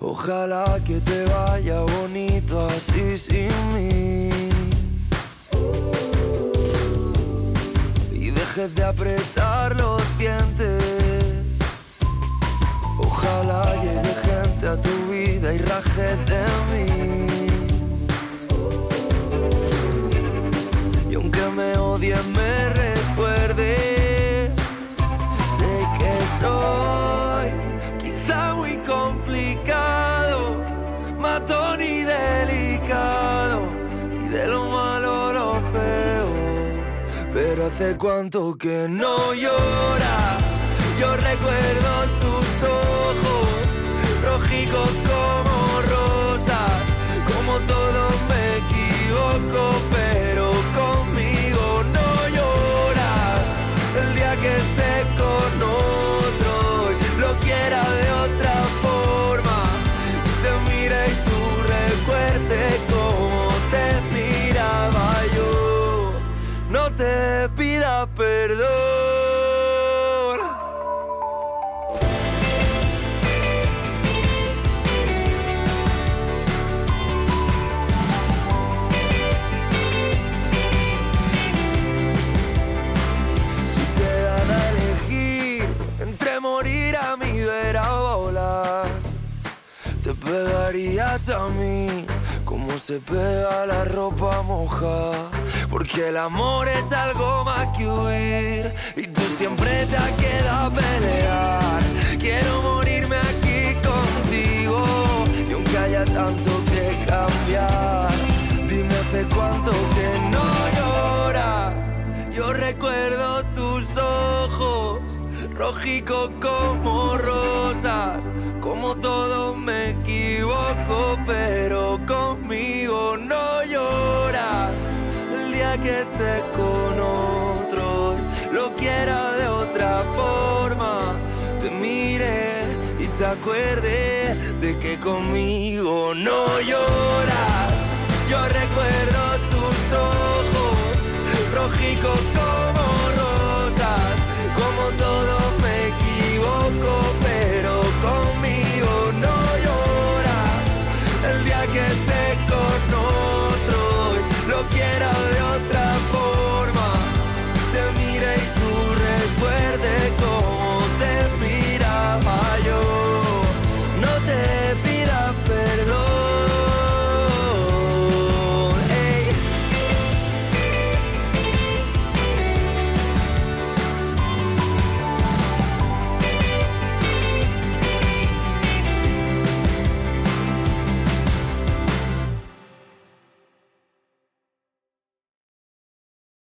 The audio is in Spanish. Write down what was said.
Ojalá que te vaya bonito así sin mí y dejes de apretar los dientes. Ojalá llegue gente a tu vida y raje de mí. Y aunque me odies me recuerdes, sé que soy quizá muy complicado, matón y delicado, y de lo malo lo peor. Pero hace cuánto que no lloras. Yo recuerdo tus ojos, rojicos como rosas, como todo me equivoco, pero conmigo no lloras. El día que estés con otro y lo quiera de otra forma, te mire y tú recuerdes cómo te miraba yo. No te pidas perdón. Te pegarías a mí como se pega la ropa mojada, porque el amor es algo más que huir y tú siempre te has quedado a pelear. Quiero morirme aquí contigo y aunque haya tanto que cambiar, dime hace cuánto que no lloras. Yo recuerdo tus ojos, rojicos como rosas, como todo me equivoco, pero conmigo no lloras. El día que estés con otro, lo quiera de otra forma, te mire y te acuerdes de que conmigo no lloras. Yo recuerdo tus ojos, rojicos como rosas, como todo me equivoco.